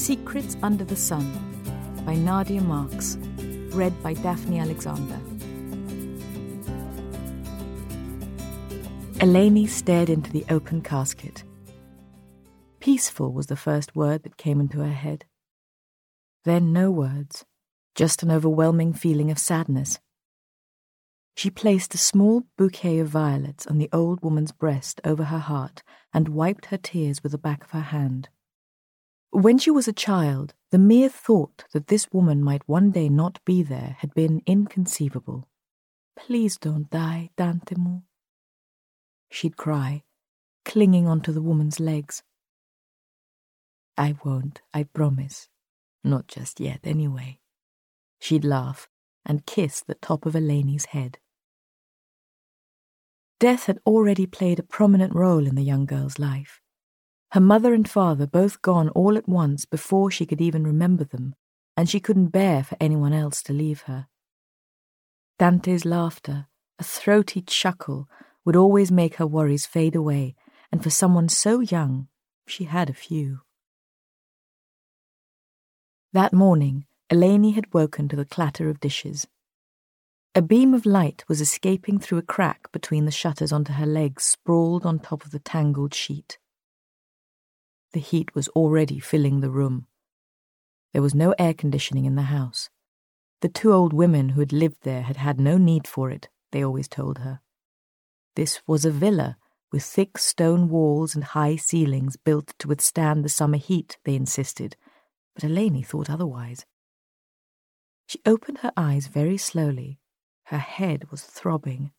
Secrets Under the Sun by Nadia Marks. Read by Daphne Alexander. Eleni stared into the open casket. Peaceful was the first word that came into her head. Then no words, just an overwhelming feeling of sadness. She placed a small bouquet of violets on the old woman's breast over her heart and wiped her tears with the back of her hand. When she was a child, the mere thought that this woman might one day not be there had been inconceivable. "Please don't die, Dantemu," she'd cry, clinging onto the woman's legs. "I won't, I promise. Not just yet, anyway." She'd laugh and kiss the top of Eleni's head. Death had already played a prominent role in the young girl's life. Her mother and father both gone all at once before she could even remember them, and she couldn't bear for anyone else to leave her. Dante's laughter, a throaty chuckle, would always make her worries fade away, and for someone so young, she had a few. That morning, Eleni had woken to the clatter of dishes. A beam of light was escaping through a crack between the shutters onto her legs sprawled on top of the tangled sheet. The heat was already filling the room. There was no air conditioning in the house. The two old women who had lived there had had no need for it, they always told her. This was a villa with thick stone walls and high ceilings built to withstand the summer heat, they insisted, but Eleni thought otherwise. She opened her eyes very slowly. Her head was throbbing.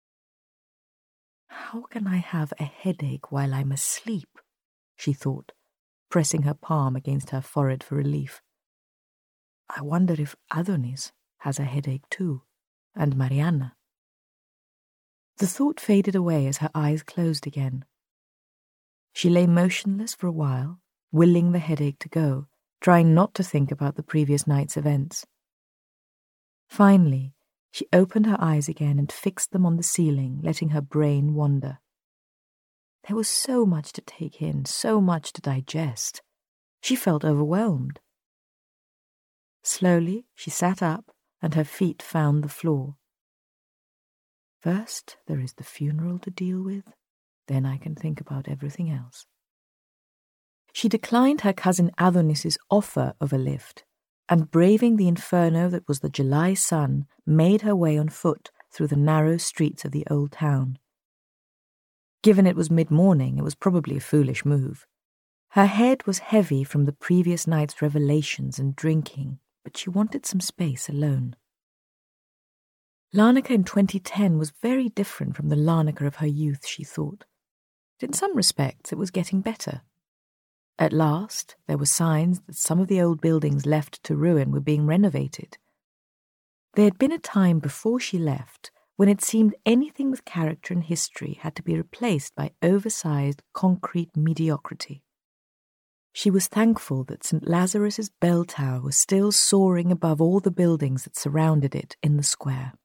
"How can I have a headache while I'm asleep?" she thought, pressing her palm against her forehead for relief. "I wonder if Adonis has a headache too, and Mariana." The thought faded away as her eyes closed again. She lay motionless for a while, willing the headache to go, trying not to think about the previous night's events. Finally, she opened her eyes again and fixed them on the ceiling, letting her brain wander. There was so much to take in, so much to digest. She felt overwhelmed. Slowly, she sat up, and her feet found the floor. First, there is the funeral to deal with, then I can think about everything else. She declined her cousin Adonis's offer of a lift, and braving the inferno that was the July sun, made her way on foot through the narrow streets of the old town. Given it was mid-morning, it was probably a foolish move. Her head was heavy from the previous night's revelations and drinking, but she wanted some space alone. Larnaca in 2010 was very different from the Larnaca of her youth, she thought. But in some respects, it was getting better. At last, there were signs that some of the old buildings left to ruin were being renovated. There had been a time before she left when it seemed anything with character and history had to be replaced by oversized concrete mediocrity. She was thankful that St. Lazarus's bell tower was still soaring above all the buildings that surrounded it in the square.